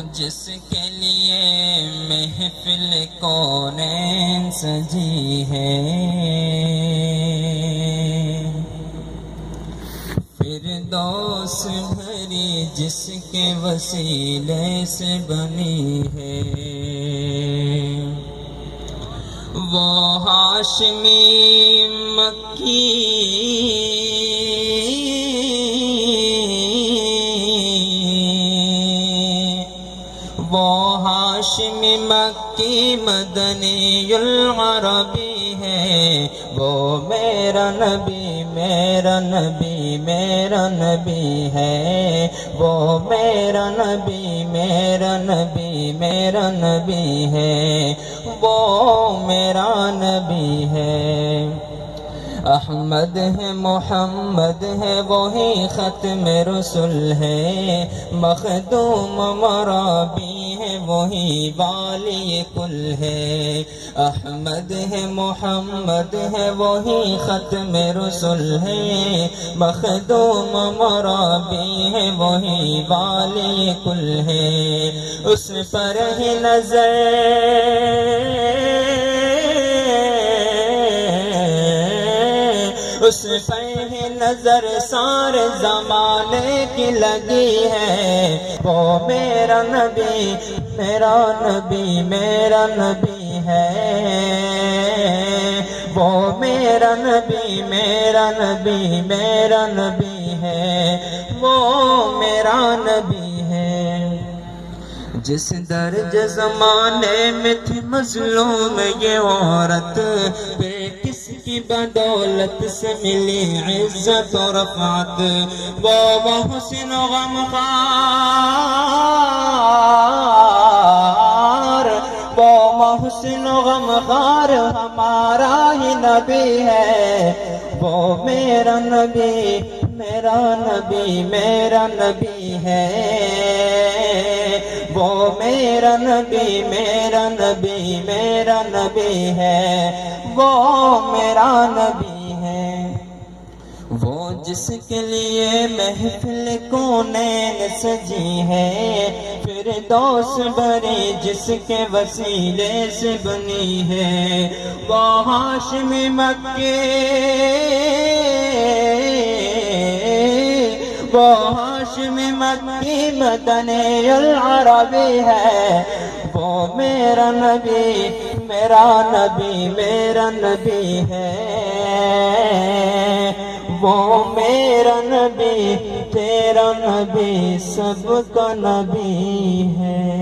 جس کے لیے محفل کونین سجی ہے، فردوس بھری جس کے وسیلے سے بنی ہے، وہ ہاشمی مکی ہاشمی مکی مدنی العربی ہے، وہ میرا نبی میرا نبی میرا نبی ہے، وہ میرا نبی میرا نبی میرا نبی ہے، وہ میرا نبی ہے۔ احمد ہے محمد ہے وہی ختم رسول ہے، مخدوم مرابی ہے وہی والی کل ہے، احمد ہے محمد ہے وہی ختم رسول ہے، مخدوم مرابی ہے وہی والی کل ہے، اس پر ہی نظر اس پر ہی نظر سارے زمانے کی لگی ہے، وہ میرا نبی میرا نبی میرا نبی ہے، وہ میرا نبی میرا نبی میرا نبی ہے، وہ میرا نبی ہے۔ جس درج زمانے میں تھی مظلوم یہ عورت، پھر کس کی بدولت سے ملی عزت و رفعت، وہ محسن و غمخوار، وہ محسن و غمخوار ہمارا ہی نبی ہے، وہ میرا نبی میرا نبی میرا نبی ہے، وہ میرا نبی میرا نبی میرا نبی ہے، وہ میرا نبی ہے۔ وہ جس کے لیے محفل کونین سجی ہے، فردوس بھری جس کے وسیلے سے بنی ہے، وہ ہاشمی مکی وہ ہاشمی مکی مدنی العربی ہے، وہ میرا نبی میرا نبی میرا نبی ہے، وہ میرا نبی تیرا نبی سب کا نبی ہے۔